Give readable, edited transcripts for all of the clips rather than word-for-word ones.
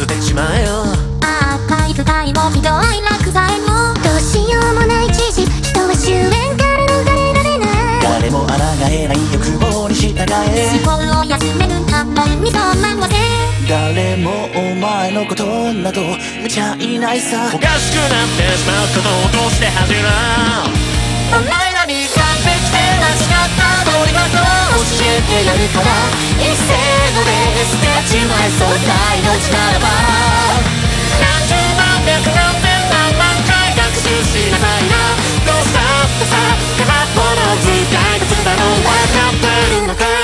捨てちまえよ。 ああ深い深いもひどい落剤もどうしようもない知事、人は終焉から逃れられない。 誰も抗えない欲望に従え、 思考を休めるためにそう思わせ、 誰もお前のことなど見ちゃいないさ。おかしくなってしまうことをどうして恥じらん。 お前らに完璧で間違った通りだと教えてやるから、一斉ので捨てちまえそんな命ならば。 何十万百何千何万回学習しなさいな。どうしたってさ片っぽの図解物だろう。分かってるのかい。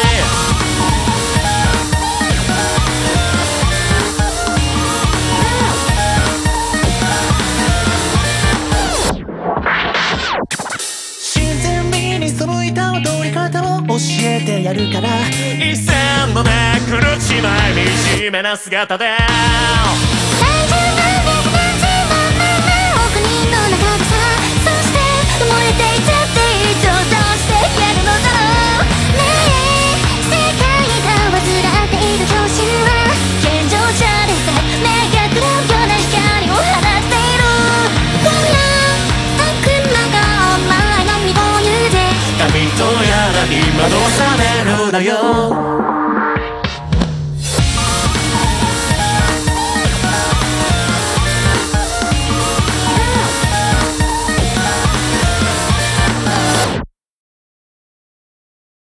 自然美に背いた踊り方を教えてやるから、一線のめくるちまえ惨めな姿で